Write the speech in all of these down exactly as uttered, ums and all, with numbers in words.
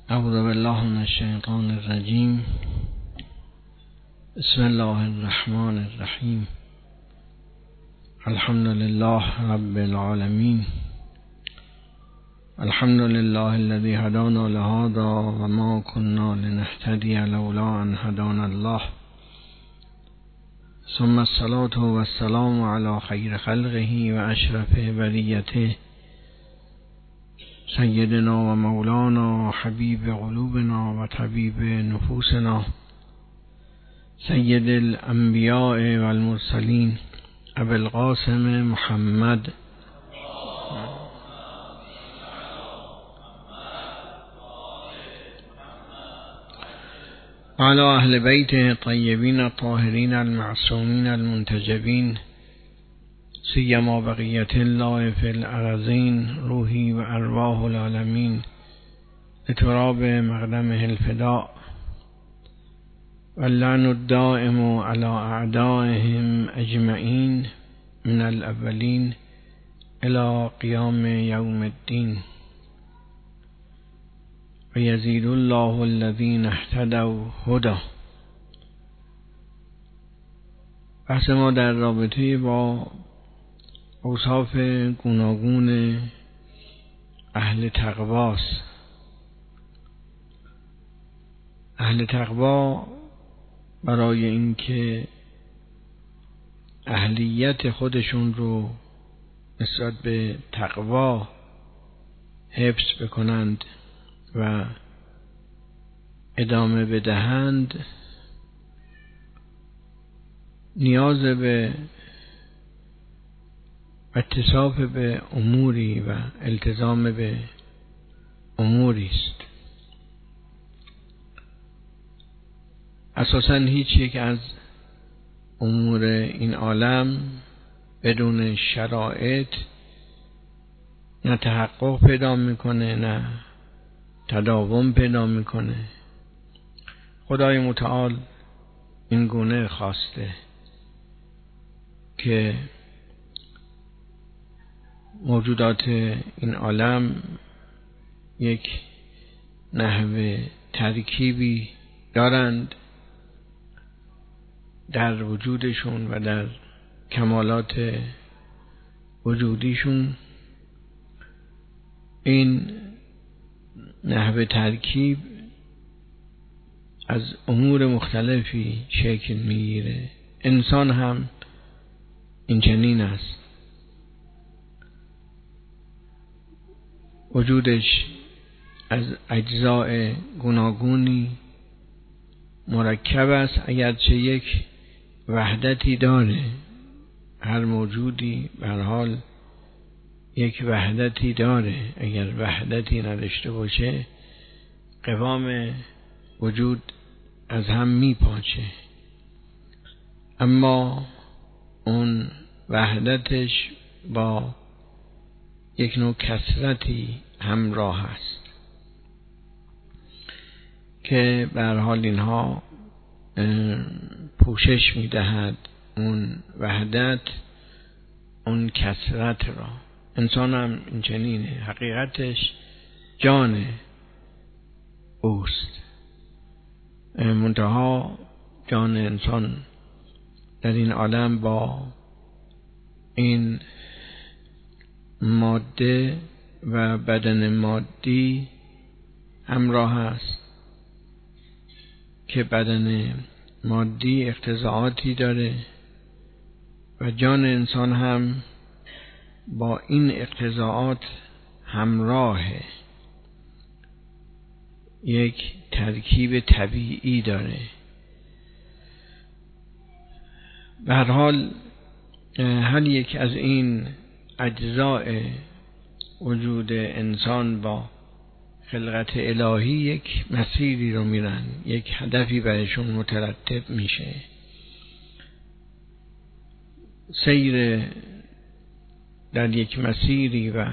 اعوذ بالله من الشیطان الرجیم. بسم الله الرحمن الرحیم. الحمد لله رب العالمین. الحمد لله الذي هدانا لهذا وما كنا لنهتدي لولا ان هدانا الله. ثم الصلاة والسلام على خير خلقه واشرف بریته سیدنا و مولانا حبیب قلوبنا و طبیب نفوسنا سید الانبیاء و المرسلین ابی القاسم محمد و علی اهل بیت الطیبین الطاهرین المعصومین المنتجبین سیما بقیت الله فی الارضین روحی و ارواح العالمین لتراب مقدمه الفداء واللعن الدائم على اعدائهم اجمعین من الاولین الى قیام یوم الدین و یزید الله الذین اهتدوا هدی. بحث ما در رابطه با اوصاف گوناگون اهل تقواست. اهل تقوا برای اینکه اهلیت خودشون رو نسبت به تقوا حفظ بکنند و ادامه بدهند، نیاز به اتصاف به اموری و التزام به اموری است. اساساً هیچ یک از امور این عالم بدون شرایط نه تحقق پیدا میکنه نه تداوم پیدا میکنه. خدای متعال این گونه خواسته که موجودات این عالم یک نحو ترکیبی دارند در وجودشون و در کمالات وجودیشون. این نحو ترکیب از امور مختلفی شکل میگیره. انسان هم این چنین است. وجودش از اجزاء گوناگونی مرکب است، اگرچه یک وحدتی داره. هر موجودی به هر حال یک وحدتی داره. اگر وحدتی نداشته باشه قوام وجود از هم میپاچه. اما اون وحدتش با یک نوع کثرتی همراه است که به هر حال اینها پوشش میدهد اون وحدت، اون کثرت را. انسان هم این چنینه، حقیقتش جان اوست. منتها جان انسان در این عالم با این ماده و بدن مادی همراه است که بدن مادی اقتضاعاتی داره و جان انسان هم با این اقتضاعات همراهه. یک ترکیب طبیعی داره. به هر حال هر یک از این اجزاء وجود انسان با خلقت الهی یک مسیری رو میرن، یک هدفی برشون مترتب میشه. سیر در یک مسیری و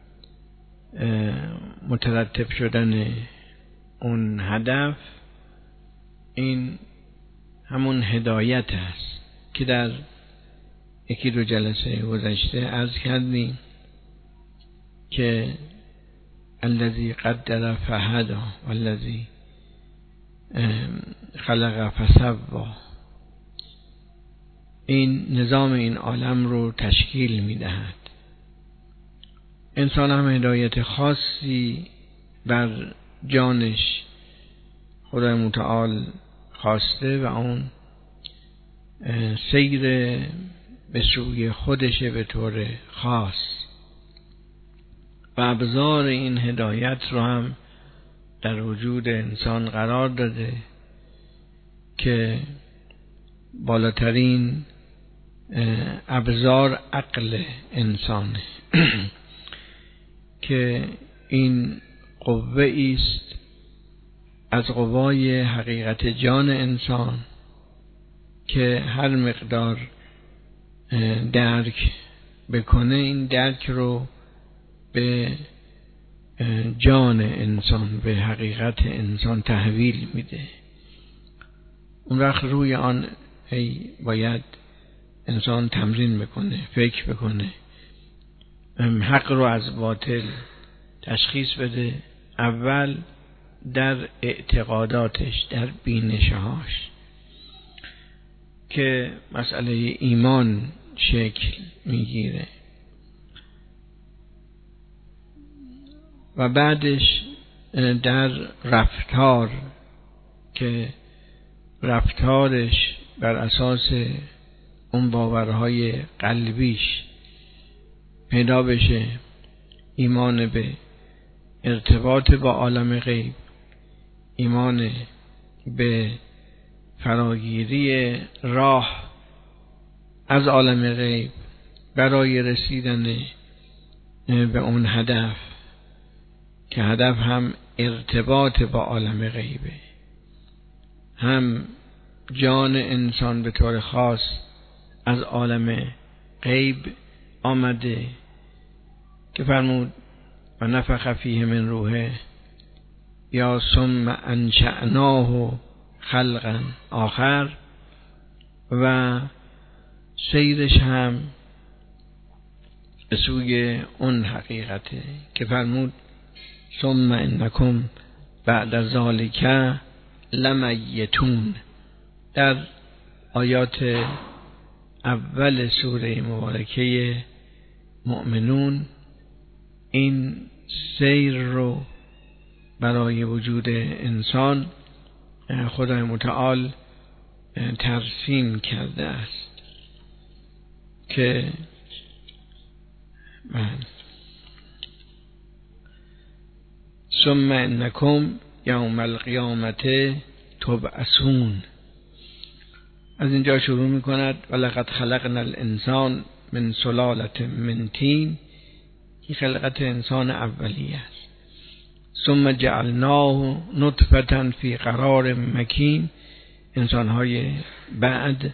مترتب شدن اون هدف، این همون هدایت است که در یکی دو جلسه گذشته عرض کردیم که الذی قدر فهدی والذی خلق فسوی. این نظام این عالم رو تشکیل میدهد. انسان هم هدایت خاصی بر جانش خدای متعال خواسته و اون سیر به سوی خودشه به طور خاص و ابزار این هدایت رو هم در وجود انسان قرار داده که بالاترین ابزار عقل انسان که این قوه است از قوای حقیقت جان انسان که هر مقدار درک بکنه این درک رو به جان انسان به حقیقت انسان تحویل میده. اون وقت روی آن ای باید انسان تمرین بکنه، فکر بکنه، حق رو از باطل تشخیص بده، اول در اعتقاداتش، در بینشهاش که مسئله ایمان شکل میگیره و بعدش در رفتار که رفتارش بر اساس اون باورهای قلبیش پیدا بشه، ایمان به ارتباط با عالم غیب، ایمان به فراگیری راه از عالم غیب برای رسیدن به اون هدف که هدف هم ارتباط با عالم غیبه، هم جان انسان به طور خاص از عالم غیب آمده که فرمود و نفخ فیه من روحه یا ثم انشأناه خلقا آخر، و سیرش هم به سوی اون حقیقته که فرمود ثم انکم بعد ذالک لمیتون. در آیات اول سوره مبارکه مؤمنون این سیر رو برای وجود انسان خدای متعال ترسیم کرده است که من ثم انکم یوم القیامت تبعثون. از اینجا شروع می کند ولقد خلقنا الانسان من سلالة من طین. این خلقت انسان اولیه است. ثم جعلناه نطفة فی قرار مکین، انسانهای بعد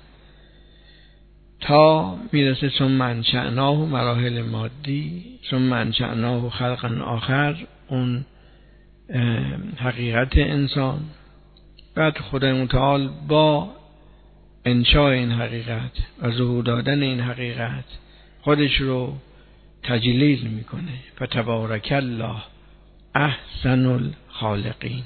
تا میرسه ثم انشأناه مراحل مادی، ثم انشأناه خلقا آخر، اون حقیقت انسان. بعد خدای متعال با انشاء این حقیقت و ظهور دادن این حقیقت خودش رو تجلیل میکنه. فتبارک الله احسن الخالقین،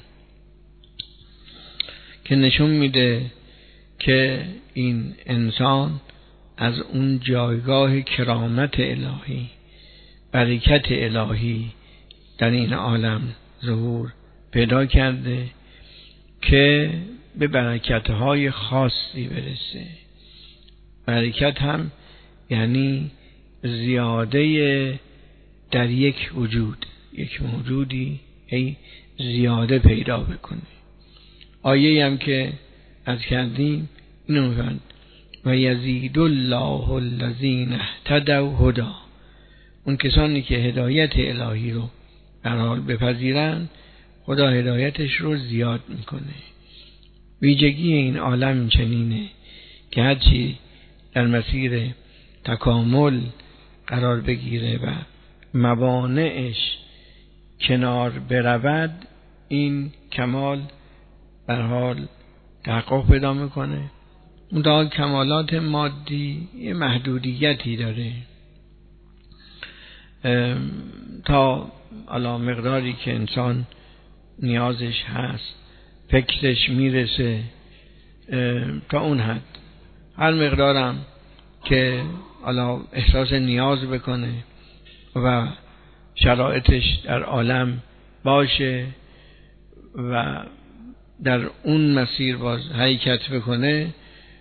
که نشون میده که این انسان از اون جایگاه کرامت الهی، برکت الهی در این عالم ظهور پیدا کرده که به برکت‌های خاصی برسه. برکت هم یعنی زیاده در یک وجود، یک موجودی ای زیاده پیدا بکنه. آیه هم که از کردیم اینو میفرد و یزید الله الذین اهتدوا هدا. اون کسانی که هدایت الهی رو در حال بپذیرن خدا هدایتش رو زیاد میکنه. ویژگی این عالم چنینه که هرچی در مسیر تکامل قرار بگیره و موانعش کنار برود، این کمال در حال تحقق پیدا میکنه. منتها کمالات مادی یه محدودیتی داره. تا علا مقداری که انسان نیازش هست، فکرش میرسه تا اون حد. هر مقدارم که علا احساس نیاز بکنه و شرایطش در عالم باشه و در اون مسیر باز حرکت بکنه،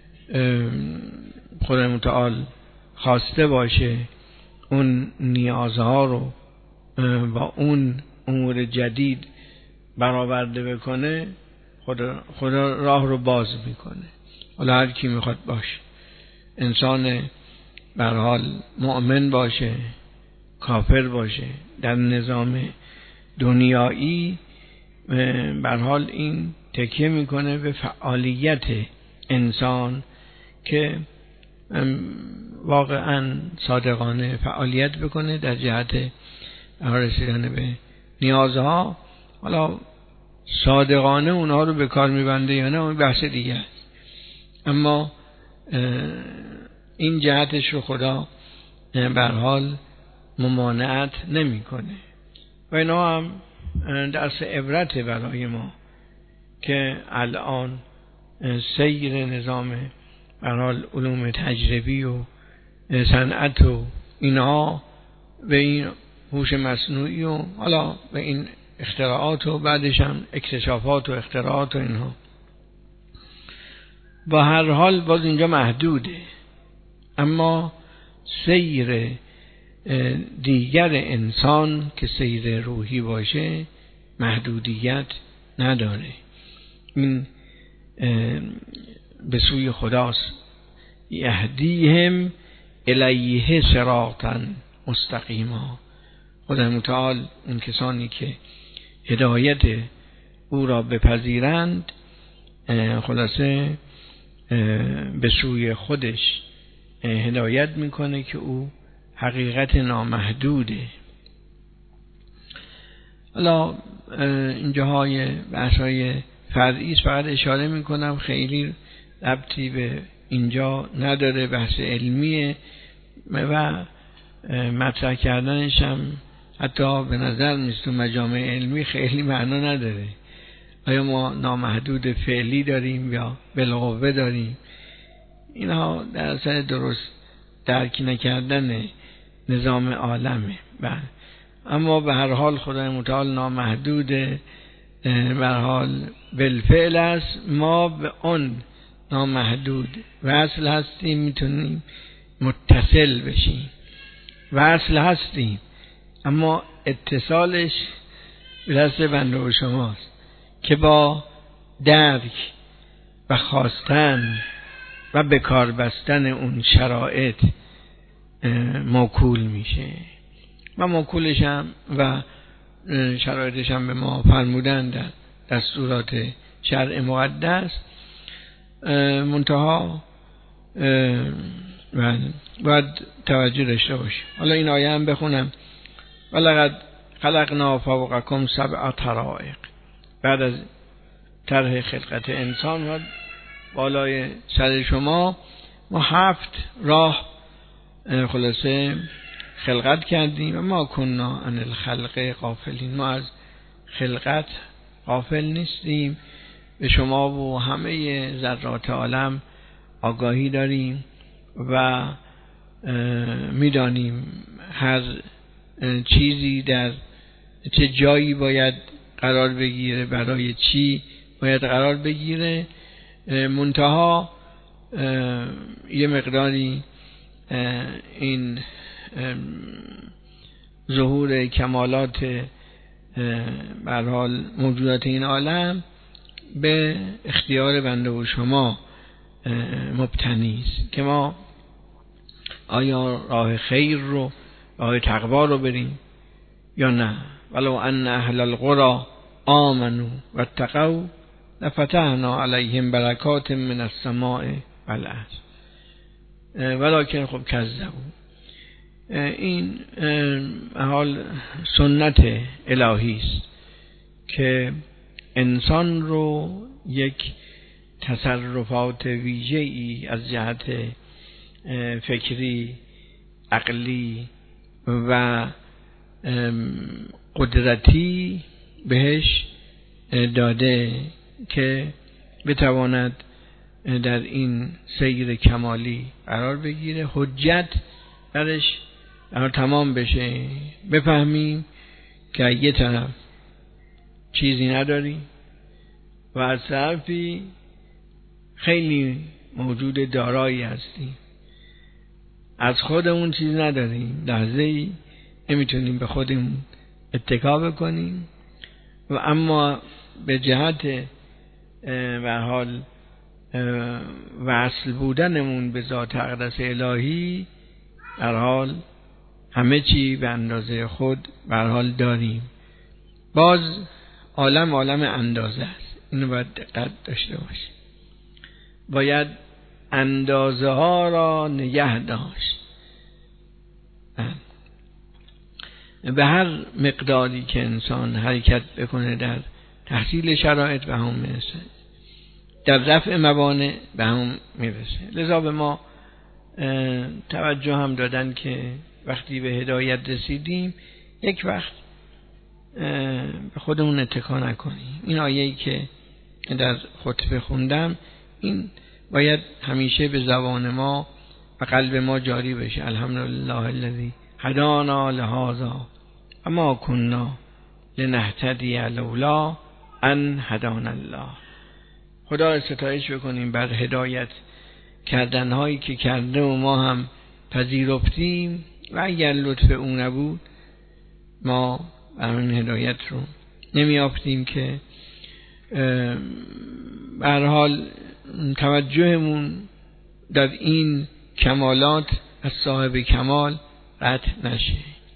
خدای متعال خواسته باشه اون نیازها رو با اون امور جدید برآورده بکنه، خدا, خدا راه رو باز میکنه. حالا هر کی میخواد باشه، انسان به هر حال مؤمن باشه، کافر باشه، در نظام دنیایی به هر حال این تکیه میکنه به فعالیت انسان که واقعا صادقانه فعالیت بکنه در جهت رسیدن به نیازها. حالا صادقانه اونها رو به کار میبنده یا نه اون بحث دیگه است، اما این جهتش رو خدا به هر حال ممانعت نمیکنه و اینا هم درس عبرت برای ما که الان سیر نظام به هر حال علوم تجربی و صنعت و اینها به این هوش مصنوعی و حالا به این اختراعات و بعدش هم اکتشافات و اختراعات و اینها با هر حال باز اینجا محدوده، اما سیر دیگر انسان که سیر روحی باشه محدودیت نداره. این به سوی خداست. یهدیهم الیه صراطا مستقیما. خدای متعال اون کسانی که هدایت او را بپذیرند خلاصه به سوی خودش هدایت میکنه که او حقیقت نامحدوده. حالا اینجاهای بحث‌های فرعی است، فقط اشاره میکنم، خیلی ربطی به اینجا نداره، بحث علمیه و مطرح کردنش هم حتی به نظر میاد تو مجامع علمی خیلی معنا نداره. آیا ما نامحدود فعلی داریم یا بالقوه داریم؟ اینها در اصل درست درک نکردن نظام عالمه. بله، اما به هر حال خدای متعال نامحدود به هر حال بالفعل است. ما به اون نامحدود وصل هستیم، میتونیم متصل بشیم، وصل هستیم، اما اتصالش به دست بنده و شماست که با درک و خواستن و به کار بستن اون شرایط موکول میشه و موکولش هم و شرایطش هم به ما فرمودن در دستورات شرع مقدس. منتها باید توجه داشته باشه. حالا این آیه هم بخونم: ولقد خلقنا فوقکم سبع طرائق. بعد از طرح خلقت انسان و بالای سر شما ما هفت راه خلاصه خلقت کردیم و ما کننا عن الخلق غافلین. ما از خلقت غافل نیستیم، به شما و همه ذرات عالم آگاهی داریم و میدانیم هر چیزی در چه جایی باید قرار بگیره، برای چی باید قرار بگیره. منتها یه مقداری این ظهور کمالات به هر حال موجودات این عالم به اختیار بنده و شما مبتنی است که ما آیا راه خیر رو، راه تقوا رو بریم یا نه. ولو ان اهل القرى آمنوا واتقوا لفتحنا علیهم برکات من السماء والارض ولکن خب کذبوا. این حال سنت الهی است که انسان رو یک تصرفات ویژه‌ای از جهت فکری، عقلی و قدرتی بهش داده که بتواند در این سیر کمالی قرار بگیره، حجت برش تمام بشه، بفهمیم که یه طرف چیزی نداری و از طرفی خیلی موجود دارایی هستی، از خودمون چیز نداریم، لحظه‌ای نمیتونیم به خودمون اتکا بکنیم و اما به جهت به هر حال وصل بودنمون به ذات اقدس الهی در حال همه چی به اندازه خود به هر حال داریم. باز عالم عالم اندازه است، اینو باید دقت داشته باشیم، باید اندازه ها را نگه داشت. به هر مقداری که انسان حرکت بکنه در تحصیل شرایط به هم میرسه، در رفع موانع به هم میرسه. لذا به ما توجه هم دادن که وقتی به هدایت رسیدیم یک وقت به خودمون اتکا نکنیم. این آیه‌ای که در خطبه خوندم این باید همیشه به زبان ما و قلب ما جاری بشه. الحمدلله الذی هدانا لهذا و ما کنا لنهتدی لولا ان هدانا الله. خدا را ستایش بکنیم بر هدایت کردنهایی که کرده و ما هم پذیرفتیم و اگر لطف او نبود ما بر این هدایت رو نمیافتیم که به هر حال توجهمون در این کمالات از صاحب کمال قطع نشه.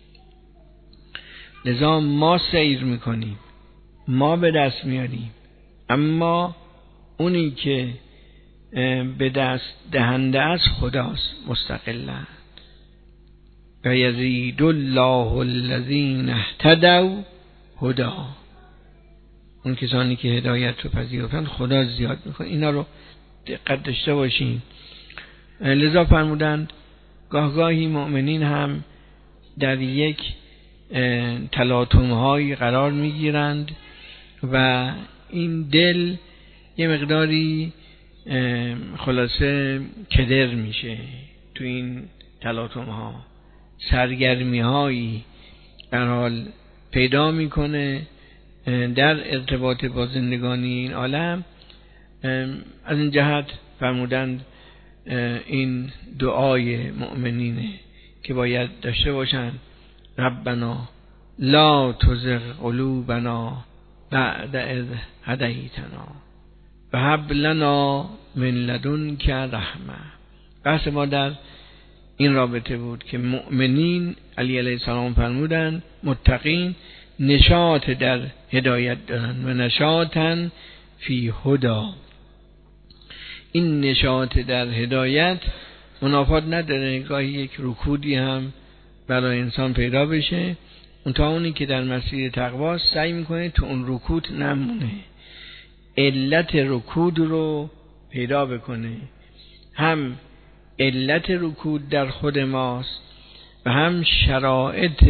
لذا ما سیر میکنیم، ما به دست میاریم، اما اونی که به دست دهنده از خداست مستقلا. و یزید الله الذین اهتدوا هدی، اون کسانی که هدایت رو پذیرفتن خدا زیاد میکنه. اینا رو دقت داشته باشیم. لذا فرمودند گاهگاهی مؤمنین هم در یک تلاطم های قرار میگیرند و این دل یه مقداری خلاصه کدر میشه تو این تلاطم ها، سرگرمی هایی در حال پیدا میکنه در ارتباط با زندگانی این عالم. از این جهت فرمودند این دعای مؤمنینه که باید داشته باشند: ربنا لا تزغ قلوبنا بعد اذ هدیتنا و هب لنا من لدنک رحمه. بحث ما در این رابطه بود که مؤمنین علی علیه السلام فرمودند متقین نشاط در هدایت دارن و نشاطن فی هدا. این نشاط در هدایت منافات نداره، گاهی یک رکودی هم برای انسان پیدا بشه، اون تا اونی که در مسیر تقوا سعی میکنه تو اون رکود نمونه، علت رکود رو پیدا بکنه. هم علت رکود در خود ماست و هم شرایط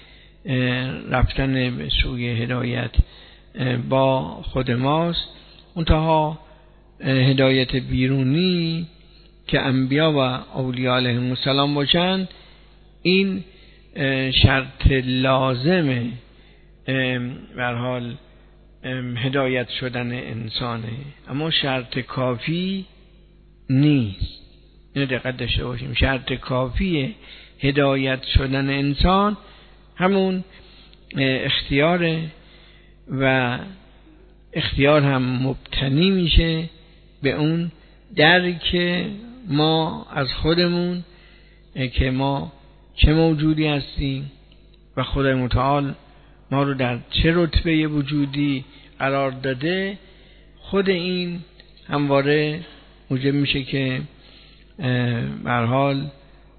رفتن به سوی هدایت با خود ماست. منتها هدایت بیرونی که انبیا و اولیاء علیهم السلام باشن، این شرط لازمه به هر حال هدایت شدن انسانه، اما شرط کافی نیست. اینو دقت داشته باشیم. شرط کافی هدایت شدن انسان همون اختیاره و اختیار هم مبتنی میشه به اون درک ما از خودمون که ما چه موجودی هستیم و خدای متعال ما رو در چه رتبه وجودی قرار داده. خود این همواره موجب میشه که به هر حال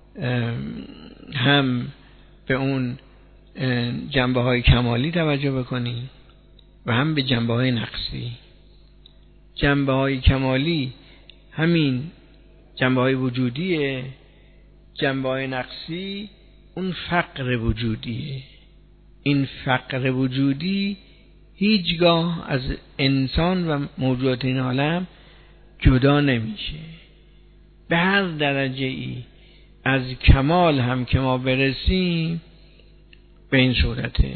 هم به اون جنبه های کمالی توجه بکنیم و هم به جنبه های نقصی. جنبه های کمالی همین جنبه های وجودیه، جنبه های نقصی اون فقر وجودیه. این فقر وجودی هیچگاه از انسان و موجودات این عالم جدا نمیشه. به هر درجه ای از کمال هم که ما برسیم به این صورته.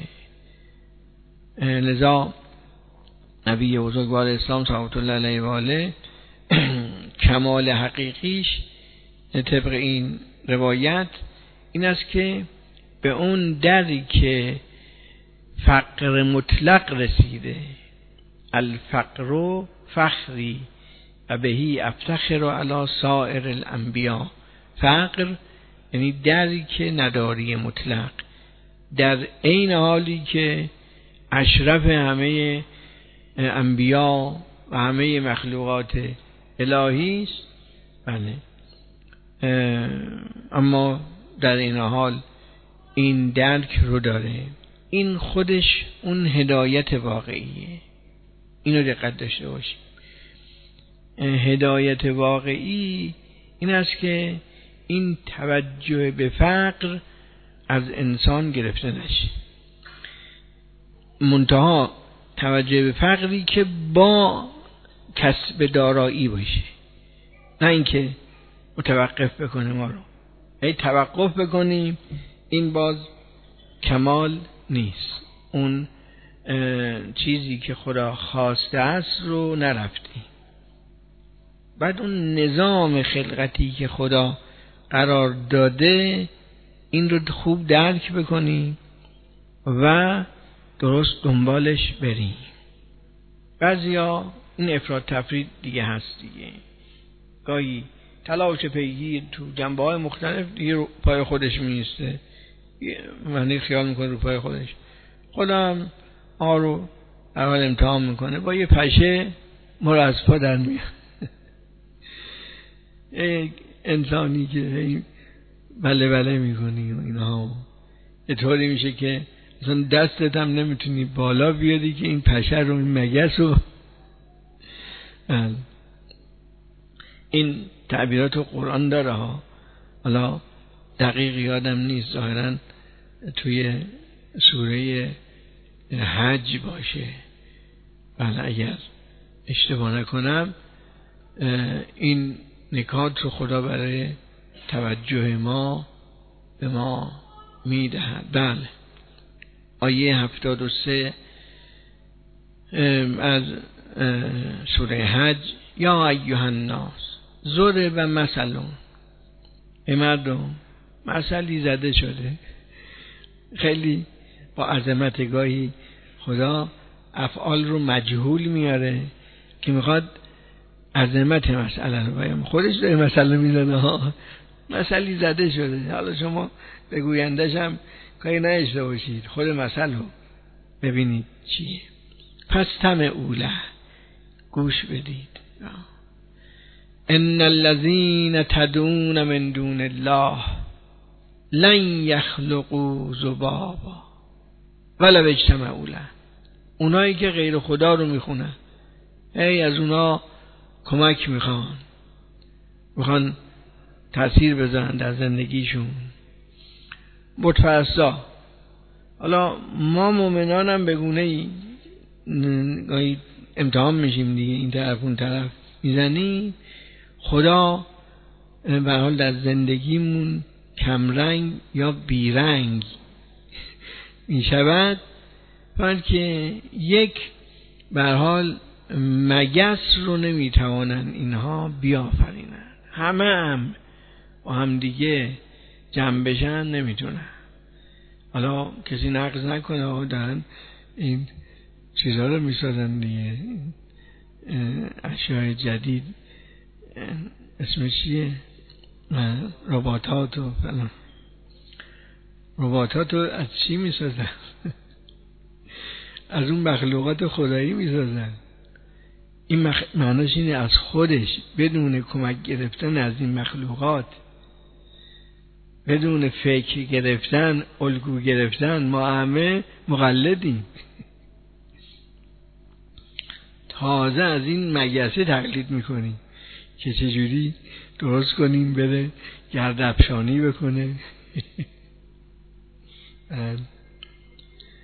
لذا نبی بزرگوار اسلام صلوات الله علیه و آله کمال حقیقیش طبق این روایت این است که به اون دری که فقر مطلق رسیده، الفقر فخری و بهی افتخر علی سائر الانبیاء. فقر یعنی دری که نداری مطلق، در عین حالی که اشرف همه انبیا و همه مخلوقات الهی است. بله، اما در این حال این درک رو داره. این خودش اون هدایت واقعیه. اینو دقت داشته باشید. هدایت واقعی این است که این توجه به فقر از انسان گرفته نشه، منتها توجه به فقری که با کسب دارایی باشه، نه اینکه متوقف بکنه ما رو. ای توقف بکنیم این باز کمال نیست، اون چیزی که خدا خواسته است رو نرفتیم. بعد اون نظام خلقتی که خدا قرار داده این رو خوب درک بکنیم و درست دنبالش بریم. بعضیا این افراط تفرید دیگه هست دیگه، گاهی تلاش پیگیر تو جنبه های مختلف دیگه رو پای خودش میسته، معنی خیال میکنه رو پای خودش. خودم آ رو اول امتحان میکنه با یه پشه ما رو از پا در میاد. یک انسانی که بله بله میکنی و اینها یه طوری میشه که اصلا دستت هم نمیتونی بالا بیادی که این پشه رو، این مگس رو. این تعبیرات قرآن داره ها، حالا دقیق یادم نیست، ظاهرا توی سوره حج باشه. بله اگر اشتباه نکنم این نکات رو خدا برای توجه ما به ما میدهد. بله، آیه هفتاد و سه از سوره حج: یا ایها الناس ضرب مثل. ای مردم مثلی زده شده. خیلی با عظمت گاهی خدا افعال رو مجهول میاره که میخواد عظمت مسئله رو بیان. خودش داره مسئله میزنه ها، مثلی زده شده، حالا شما به گویندش هم کاری نداشته باشید، خود مثل رو ببینید چیه. پس استمعوا له، گوش بدید. ان الذین تدعون من دون الله لن یخلقوا ذبابا ولو اجتمعوا له. اونایی که غیر خدا رو میخونن، ای از اونا کمک میخوان، میخوان تأثیر بذارن در زندگیشون، بت‌پرستا. حالا ما مومنان هم به گونه‌ای گاهی امتحان میشیم دیگه، این طرف اون طرف میزنیم، خدا به حال در زندگیمون کمرنگ یا بیرنگ میشود، بلکه یک به حال مگس رو نمیتوانن اینها بیافرینن، همه هم با هم دیگه جمع بشن نمیتونن. حالا کسی نقض نکنه، دارن این چیزها رو میسازن دیگه، اشیاء جدید، اسمش چیه، رباتات و فلان. رباتات رو از چی میسازن؟ از اون مخلوقات خدایی میسازن. این مخ... معناش اینه از خودش بدون کمک گرفتن از این مخلوقات، بدون فکر گرفتن، الگو گرفتن، ما همه مقلدیم. تازه از این مگسه تقلید میکنیم که چجوری درست کنیم بره گردافشانی بکنه.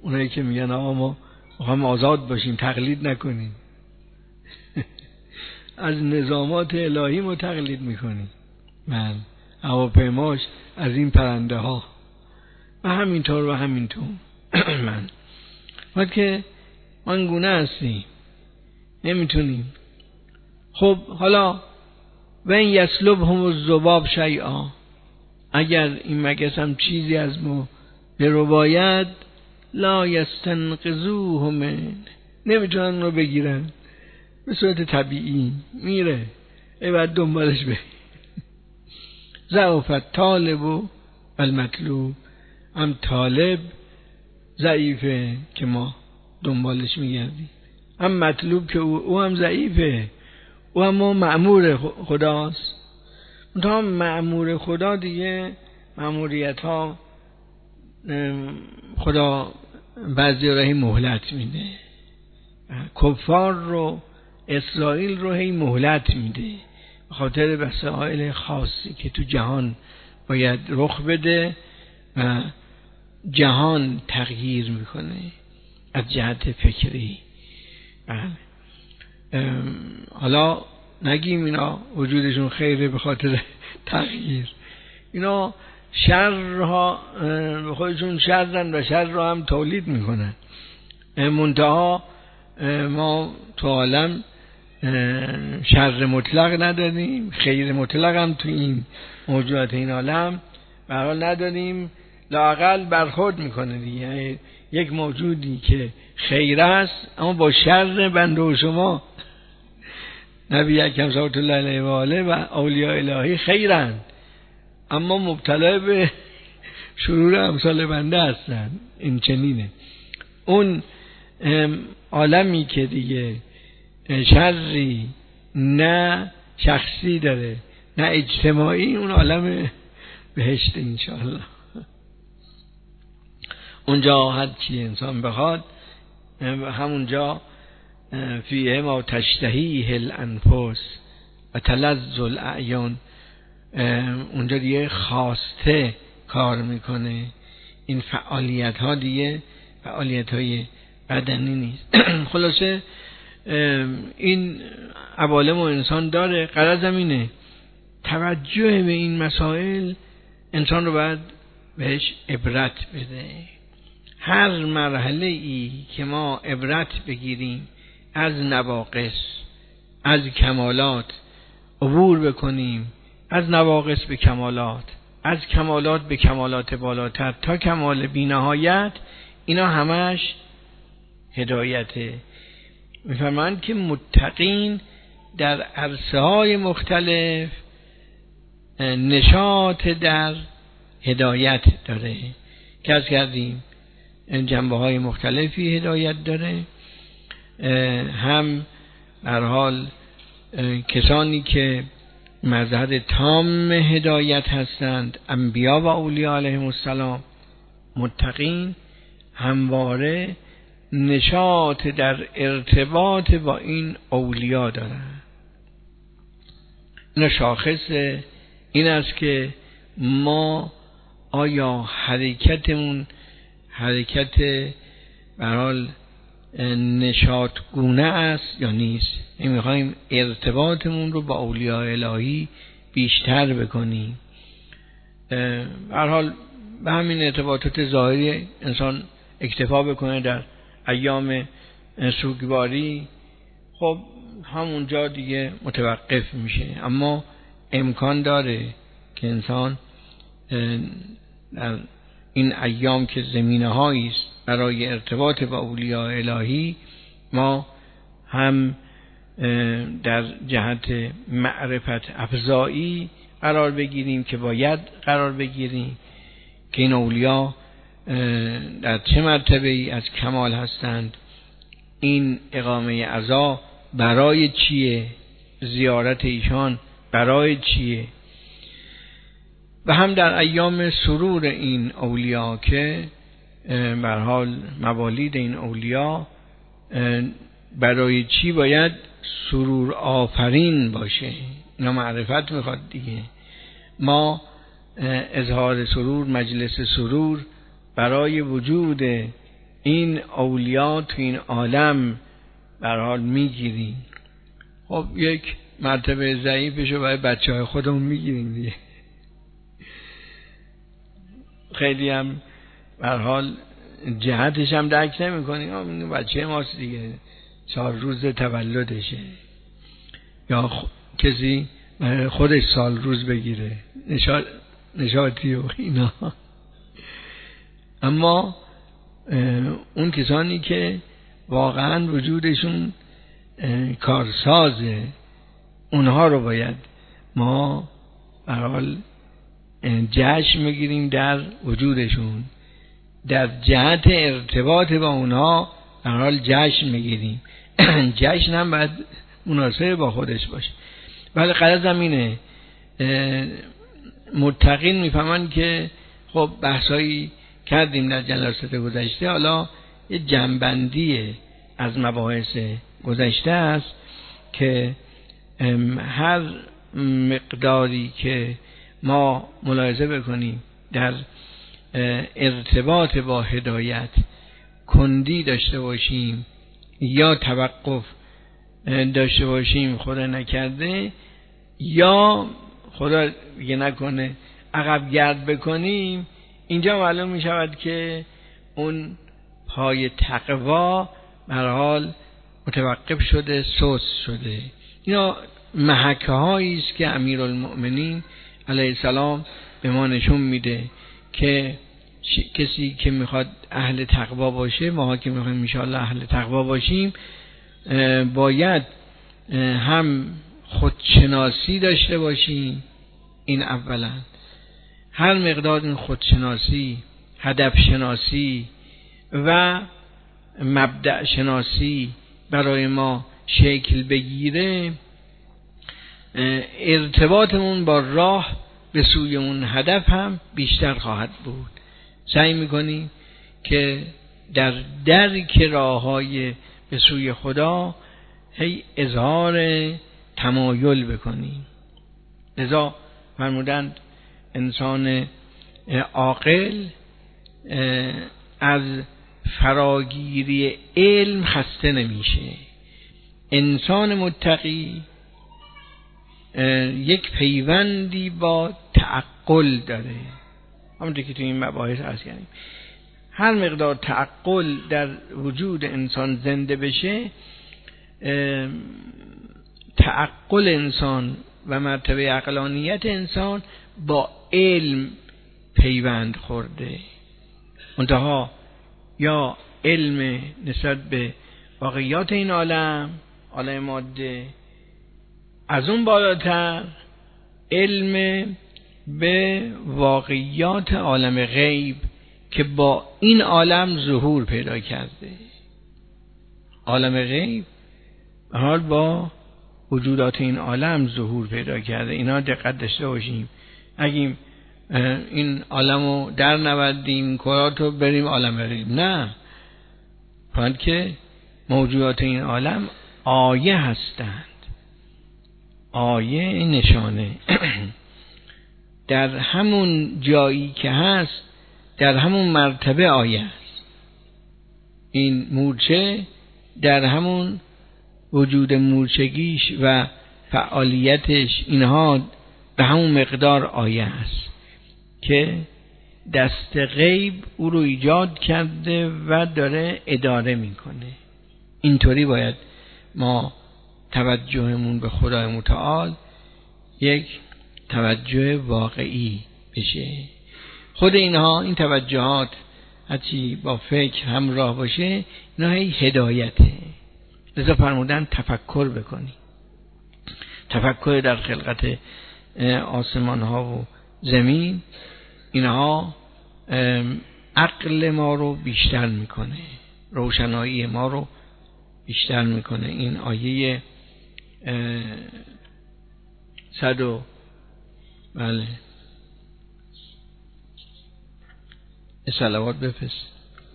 اونایی که میگن آقا ما میخوایم آزاد باشیم تقلید نکنیم از نظامات الهی ما تقلید میکنیم. من هواپیماش از این پرنده ها و همینطور و همینطور من وقتی که من گونه هستیم نمیتونیم. خب حالا و این یسلبهم الذباب شیئا، اگر این مگس هم چیزی از ما برباید لا یستنقذوه من، نمیتونن رو بگیرن به صورت طبیعی میره ای بعد دنبالش بری. ضعف طالب و المطلوب، هم طالب ضعیفه که ما دنبالش میگردیم، هم مطلوب که او, او هم ضعیفه، او هم مأمور خداست. منتها مأمور خدا دیگه مأموریت ها خدا بعضی را هی مهلت میده، کفار رو اسرائیل رو هی مهلت میده به خاطر مسائل خاصی که تو جهان باید رخ بده و جهان تغییر میکنه از جهت فکری. حالا نگیم اینا وجودشون خیره به خاطر تغییر، اینا شرها به خودشون شرن و شر رو هم تولید میکنن. منتها ما تو عالم شر مطلق نداریم، خیر مطلق هم تو این موجودات این عالم به هر حال نداریم، لااقل برخورد میکنه دیگه. یک موجودی که خیر است اما با شر بنده و شما نبی اکرم صلی الله علیه و آله و اولیاء الهی خیرند اما مبتلا به شرور امثال بنده هستن. این چنینه. اون عالمی که دیگه شری نه شخصی داره نه اجتماعی، اون عالم بهشت انشاءالله. اونجا هر چی انسان بخواد همونجا فیه ما تشتهیه الانفس و تلذ الاعیان، اونجا دیگه خواسته کار میکنه. این فعالیت ها دیگه فعالیت های بدنی نیست. خلاصه این عوالم و انسان داره. غرض اینه توجه به این مسائل انسان رو باید بهش عبرت بده. هر مرحله ای که ما عبرت بگیریم از نواقص از کمالات عبور بکنیم، از نواقص به کمالات، از کمالات به کمالات بالاتر تا کمال بی‌نهایت، اینا همش هدایته. میفرمایند که متقین در عرصه های مختلف نشاط در هدایت داره که از کردیم جنبه های مختلفی هدایت داره. هم در حال کسانی که مظهر تام هدایت هستند انبیا و اولیاء علیهم السلام، متقین همواره نشاط در ارتباط با این اولیاء دارند. این شاخص این است که ما آیا حرکتمون حرکت به هر حال نشاطگونه است یا نیست. میخوایم ارتباطمون رو با اولیاء الهی بیشتر بکنیم. به هر حال به همین ارتباطات ظاهری انسان اکتفا بکنه در ایام سوگواری، خب همونجا دیگه متوقف میشه. اما امکان داره که انسان در این ایام که زمینه هایی است برای ارتباط با اولیاء الهی، ما هم در جهت معرفت افزایی قرار بگیریم که باید قرار بگیریم که این اولیاء در چه مرتبه ای از کمال هستند، این اقامه عزا برای چیه، زیارت ایشان برای چیه. و هم در ایام سرور این اولیاء که به هر حال موالید این اولیاء برای چی باید سرور آفرین باشه. اینا معرفت میخواد دیگه. ما اظهار سرور، مجلس سرور برای وجود این اولیا تو این عالم به هر حال میگیریم. خب یک مرتبه ضعیفشو برای بچه های خودمون میگیریم دیگه. خیلی هم به هر حال جهتش هم درک نمی کنیم، بچه ماست دیگه، سال روز تولدشه، یا خ... کسی خودش سال روز بگیره، نشاط نشاطی و اینا. اما اون کسانی که واقعا وجودشون کارسازه، اونها رو باید ما به هر حال جشن بگیریم در وجودشون، در جهت ارتباط با اونها به هر حال جشن بگیریم. جشن هم باید مناسب با خودش باشه. ولی غرض اینه، متقین میفهمن که خب بحثایی کردیم در جلسات گذشته، حالا یه جنبندی از مباحث گذشته است که هر مقداری که ما ملاحظه بکنیم در ارتباط با هدایت کندی داشته باشیم یا توقف داشته باشیم، خدا نکرده، یا خدا دیگه نکنه عقب گرد بکنیم، اینجا معلوم می شود که اون پای تقوا به هر حال متوقف شده، سست شده. اینا محکه هایی است که امیرالمؤمنین علیه السلام به ما نشون میده که کسی که میخواد اهل تقوا باشه، ما که میخوایم ان شاء الله اهل تقوا باشیم، باید هم خودشناسی داشته باشیم. این اولا، هر مقدار این خودشناسی، هدف شناسی و مبدأ شناسی برای ما شکل بگیره، ارتباطمون با راه به سوی اون هدف هم بیشتر خواهد بود. سعی میکنیم که در درک راههای به سوی خدا هی اظهار تمایل بکنیم. لذا فرمودند انسان عاقل از فراگیری علم خسته نمیشه. انسان متقی یک پیوندی با تعقل داره، همونطور که تو این مباحث عرض کردیم. هر مقدار تعقل در وجود انسان زنده بشه، تعقل انسان و مرتبه عقلانیت انسان با علم پیوند خورده. منتها یا علم نسبت به واقعیات این عالم، عالم ماده، از اون بالاتر علم به واقعیات عالم غیب که با این عالم ظهور پیدا کرده. عالم غیب به حال با وجودات این عالم ظهور پیدا کرده. اینا دقت داشته باشیم. اگه این عالمو در نوردیم، کراتو بریم عالم غیب، نه، باید که موجودات این عالم آیه هستند، آیه نشانه. در همون جایی که هست، در همون مرتبه آیه است. این مورچه در همون وجود مورچگیش و فعالیتش، اینها به همون مقدار آیه است که دست غیب او رو ایجاد کرده و داره اداره میکنه. اینطوری باید ما توجهمون به خدای متعال یک توجه واقعی بشه. خود اینها، این توجهات هرچی با فکر همراه باشه، اینها هی هدایته. لذا فرمودن تفکر بکنی. تفکر در خلقت آسمان ها و زمین، اینها عقل ما رو بیشتر میکنه، روشنایی ما رو بیشتر میکنه. این آیه صد و بله صلوات بفرست.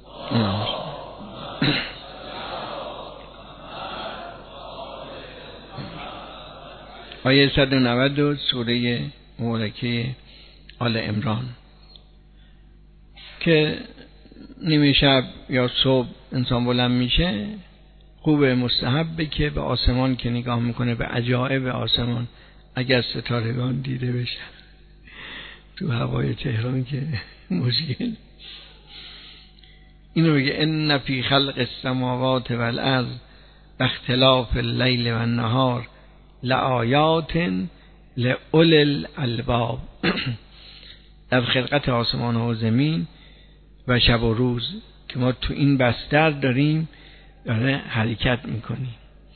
آیه صد و نود سوره مبارکه آل عمران که نیمه شب یا صبح انسان بلند میشه، خوبه، مستحبه که به آسمان که نگاه میکنه، به عجایب آسمان، اگر ستارگان دیده بشن تو هوای تهران که مشکل. اینو بگه ان فی خلق السماوات والارض و اختلاف اللیل و النهار لآیات لأولی الالباب. در خلقت آسمان و زمین و شب و روز که ما تو این بستر داریم داره حرکت میکنیم،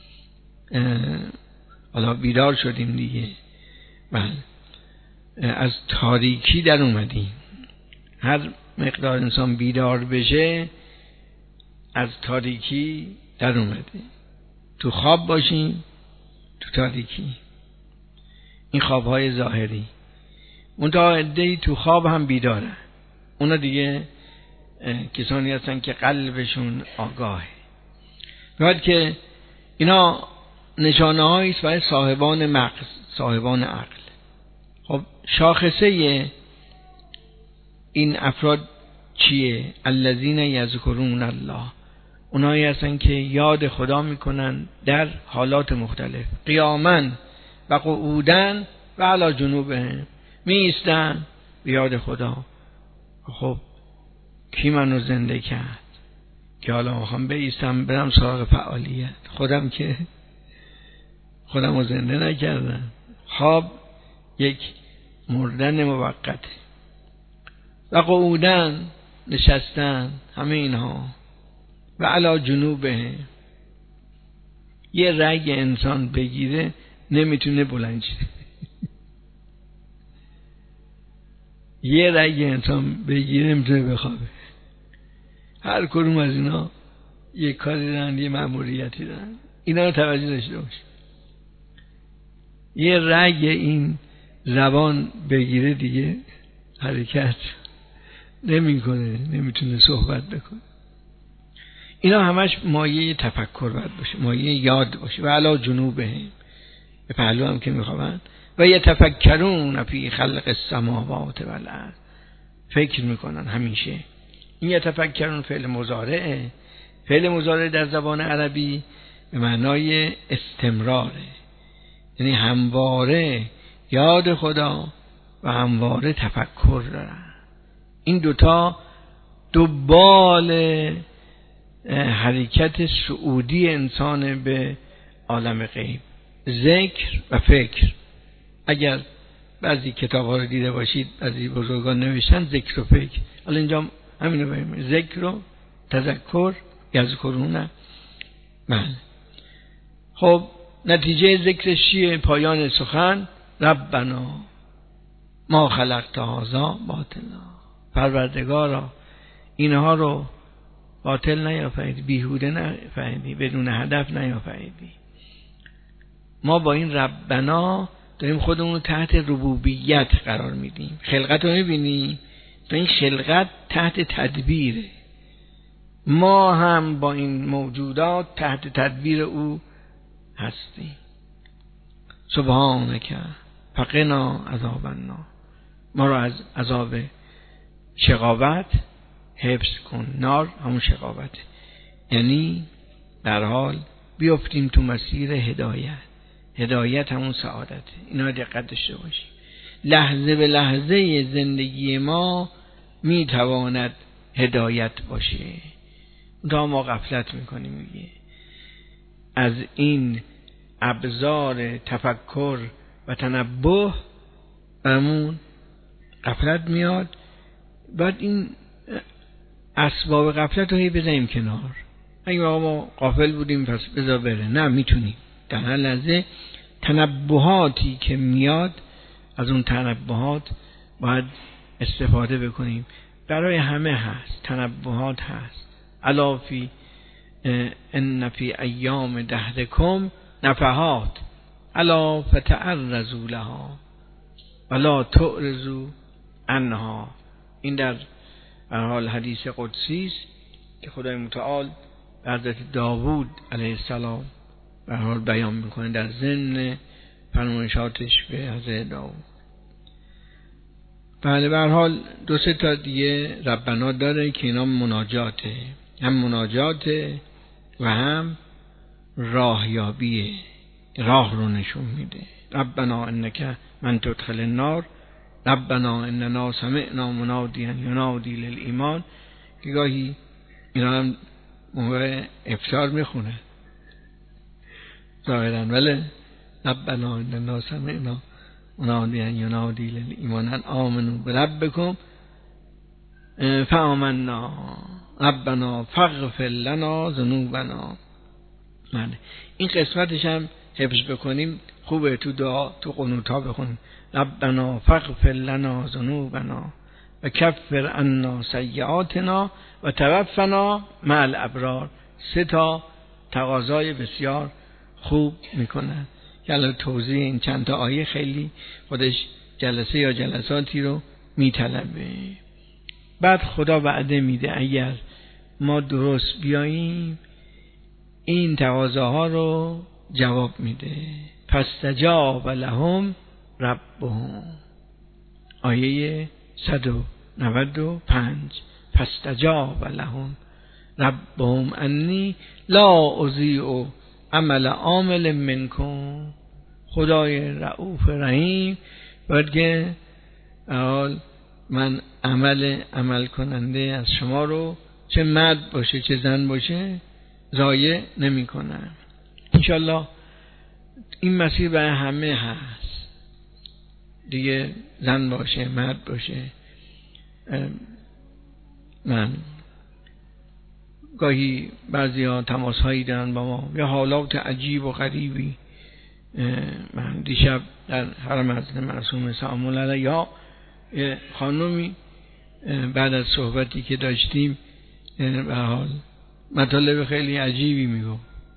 حالا بیدار شدیم دیگه، بله، از تاریکی در اومدیم. هر مقدار انسان بیدار بشه از تاریکی در اومده. تو خواب باشیم تو تاریکی، این خوابهای ظاهری. منتها عده‌ای تو خواب هم بیدارن، اونا دیگه کسانی هستن که قلبشون آگاهه. باید که اینا نشانه هایی است برای صاحبان مغز، صاحبان عقل. خب شاخصه این افراد چیه؟ الذین یذکرون الله، اونایی هستن که یاد خدا میکنن در حالات مختلف، قیاما و قعودا و علی جنوبهم، می ایستن به یاد خدا. خب کی منو زنده کرد که حالا میخوام بایستم برم سراغ فعالیت؟ خودم که خودم رو زنده نکردم. خواب یک مردن موقته. و قعودن، نشستن، همه اینها. و علی جنوبه، یه رگ انسان بگیره نمیتونه بلند شه. یه رگ انسان بگیره نمیتونه بخوابه. هر کدوم از اینا یه کاری دارن، یه مأموریتی دارن. اینا رو توجه داشته باش. یه رگ این زبان بگیره دیگه حرکت نمیکنه، نمیتونه صحبت بکنه. اینا همش مایه تفکر باید باشه، مایه یاد باشه. و علی جنوبه، به پهلو هم که میخوابن. و یتفکرون فی خلق السماوات والارض، فکر میکنن همیشه. این یتفکرون فعل مضارعه. فعل مضارع در زبان عربی به معنای استمراره، یعنی همواره یاد خدا و همواره تفکر دارن. این دوتا دنبال حرکت صعودی انسان به عالم غیب، ذکر و فکر. اگر بعضی کتاب ها رو دیده باشید، بعضی بزرگان نوشتن ذکر و فکر، حالا اینجا همین رو بگیم، ذکر و تذکر، یذکرون. بله. خب نتیجه ذکرش چیه؟ پایان سخن ربنا ما خلقت هذا باطلا، پروردگارا اینها رو باطل نیافریدی، بیهوده نیافریدی، بدون هدف نیافریدی. ما با این ربنا داریم خودمون رو تحت ربوبیت قرار میدیم. خلقت رو میبینی؟ تو این خلقت تحت تدبیره. ما هم با این موجودات تحت تدبیر او هستیم. سبحانک فقنا عذاب النار، ما رو از عذاب شقاوت حفظ کن. نار همون شقاوت، یعنی در حال بیافتیم تو مسیر هدایت. هدایت همون سعادت. اینا دقت داشته باشیم. لحظه به لحظه زندگی ما میتواند هدایت باشه، تا ما غفلت میکنیم میگه از این ابزار تفکر و تنبه برامون غفلت میاد. بعد این اسباب غفلت رو هی بذاریم کنار. اگه ما غافل بودیم پس بذار بره، نه، میتونیم در هر لحظه. تنبهاتی که میاد از اون تنبهات باید استفاده بکنیم. برای همه هست، تنبهات هست. الا فی ان فی ایام دهرکم نفحات الا فتعرضوا لها ولا تعرضوا عنها. این در حال حدیث قدسی است که خدای متعال حضرت داوود علیه السلام به حال بیان میکنه در ضمن فرمایشاتش به حضرت داوود. بله به هر حال دو سه تا دیگه ربنا داره که اینا مناجاته، هم مناجاته و هم راهیابیه، راه رو نشون میده. ربنا انک من تدخل النار ربنا اننا سمعنا منادیا ینادی للایمان، که گاهی اینا هم موقع افطار میخونه ظاهرا، ولی ربنا اننا سمعنا منادیا ینادی للایمان ان آمنوا بربکم فآمنا ربنا فاغفر لنا ذنوبنا. بله این قسمتش هم حفظ بکنیم خوبه، تو دعا تو قنوت ها بخونیم ربنا فاغفر لنا ذنوبنا و کفر عنا سیئاتنا و توفنا مع الابرار. سه تا تقاضای بسیار خوب میکنن که الان توضیح این چند تا آیه خیلی خودش جلسه یا جلساتی رو میطلبه. بعد خدا وعده میده اگر ما درست بیاییم این تقاضاها رو جواب میده. فاستجاب لهم ربهم، آیه صد و نود و پنج. فاستجاب لهم ربهم انی لا اضیع عمل عامل منکم. خدای رؤوف رحیم باید که من عمل عمل کننده از شما رو چه مرد باشه چه زن باشه ضایع نمی کنم. انشالله این مسیر برای همه هست دیگه، زن باشه مرد باشه. من گاهی بعضی ها تماس هایی دارن با ما یا حالات عجیب و غریبی. من دیشب در حرم حضرت معصومه سلام الله علیها یا خانومی بعد از صحبتی که داشتیم به حال مطالب خیلی عجیبی میگو.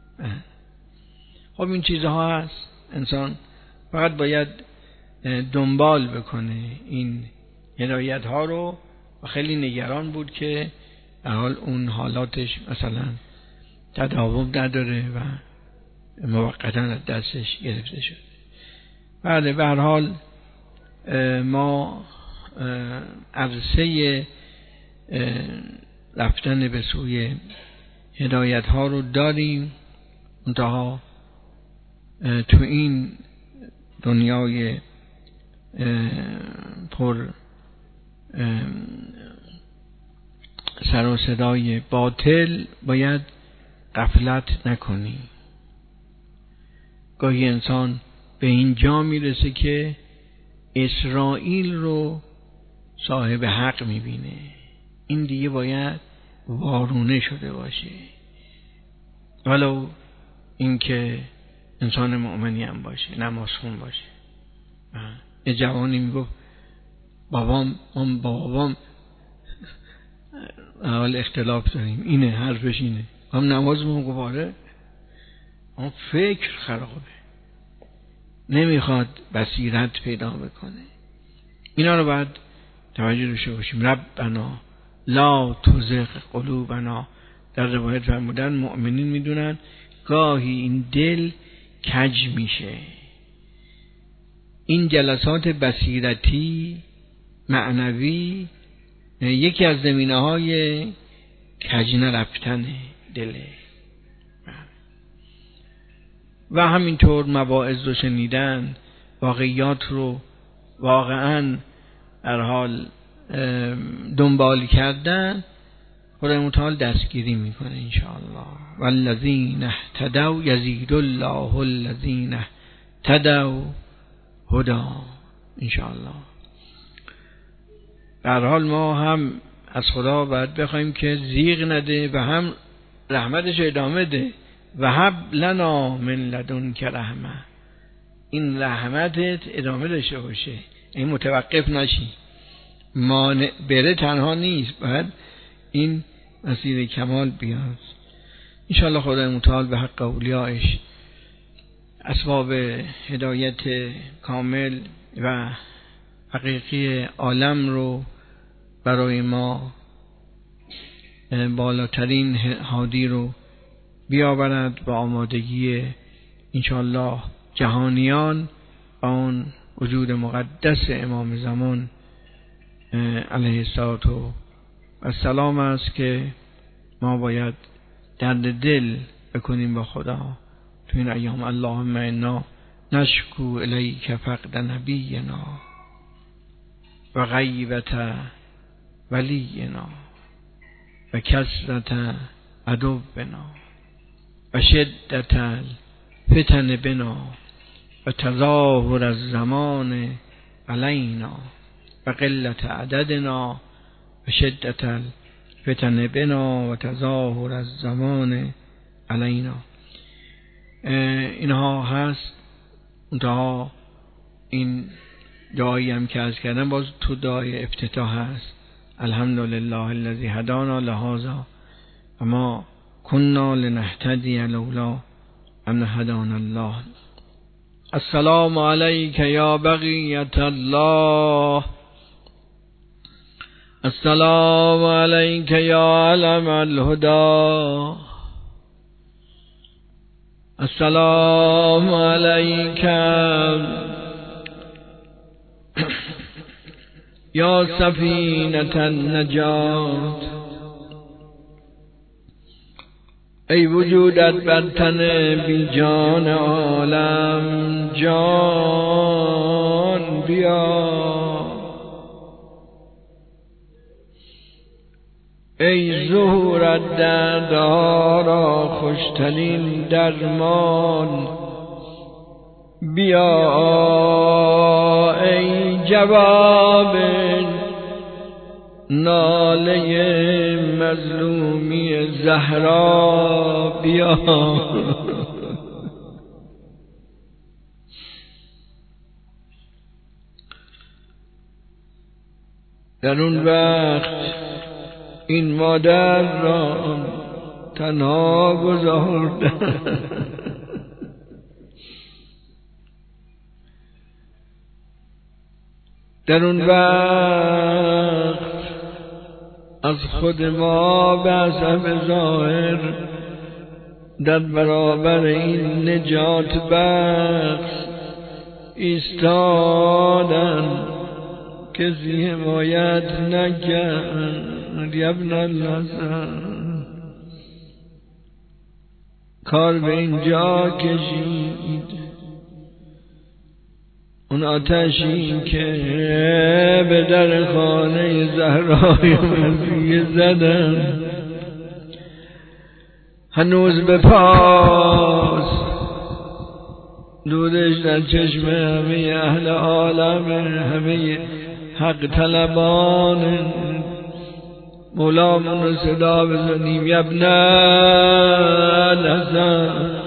خب این چیزها هست، انسان فقط باید دنبال بکنه این هدایت ها رو و خیلی نگران بود که به حال اون حالاتش مثلا تداوم نداره و موقتا از دستش گرفته شد. بله به هر حال ما عرصه رفتن به سوی هدایت ها رو داریم، منتها تو این دنیای پر سر و صدای باطل باید غفلت نکنی. گاهی انسان به این جا میرسه که اسرائیل رو صاحب حق میبینه، این دیگه باید وارونه شده باشه، ولو اینکه انسان مؤمنی هم باشه، نمازخون باشه. یه جوانی میگفت بابام من بابام حال اختلاف داریم، اینه حرفش اینه، هم نمازمون گفاره اون فکر خرابه، نمیخواد بصیرت پیدا بکنه. اینا رو باید توجه داشته باشیم. ربنا لا تزغ قلوبنا، در روایت فرمودن مؤمنین میدونن گاهی این دل کج میشه. این جلسات بصیرتی معنوی یکی از زمینه های کج نرفتن دله. و همینطور مواعظ رو شنیدن، واقعیات رو واقعا در حال دنبال کردن، خدای متعال دستگیری میکنه انشاءالله. والذین اهتدوا یزید الله الذین اهتدوا هدا انشاءالله. در حال ما هم از خدا باید بخوایم که زیغ نده و هم رحمتش ادامه ده. و هب لنا من لدنک رحمه، این رحمتت ادامه داشته باشه، این متوقف نشی، مانع بره تنها نیست، باید این مسیر کمال بیاد انشاءالله. خدای متعال به حق اولیایش اسباب هدایت کامل و حقیقی عالم رو برای ما بالاترین هادی رو بیاورد و آمادگی انشاءالله جهانیان آن وجود مقدس امام زمان علیه السلام است که ما باید درد دل بکنیم با خدا تو این ایام. اللهم انا نشکو الیک فقد نبینا و غیبت ولینا و کثرت عدونا و شدت الفتن بنا و تظاهر الزمان علینا و قلت عددنا و شدت الفتن بنا و تظاهر الزمان علینا. اینها هست. منتها این دعایی هم که از کردم باز تو دعای افتتاح هست. الحمدلله الذی هدانا لهذا و ما كنا لنهتدی لولا ان هدانا الله. السلام علیک یا بقیت الله، السلام علیک یا علم الهدى، السلام علیک یا سفینة النجات. ای وجودت بر تن بی جان عالم، جان بیا. ای ظهورت دردها را خوشترین درمان بیا. ای جواب ناله مظلومی زهرا بیا. در اون وقت این مادر را تنها گذاردم، در اون وقت از خود ما به حسب ظاهر در برابر این نجات بخش ایستادن، کسی حمایت نکرد. ابن الحسن کار به اینجا کشید. اون آتشی که به در خانه زهرای مسیح زدن هنوز به پاس، دودش در چشم همه اهل عالم، همه حق طلبان. مولامون رو صدا بزنیم ابن الحسن.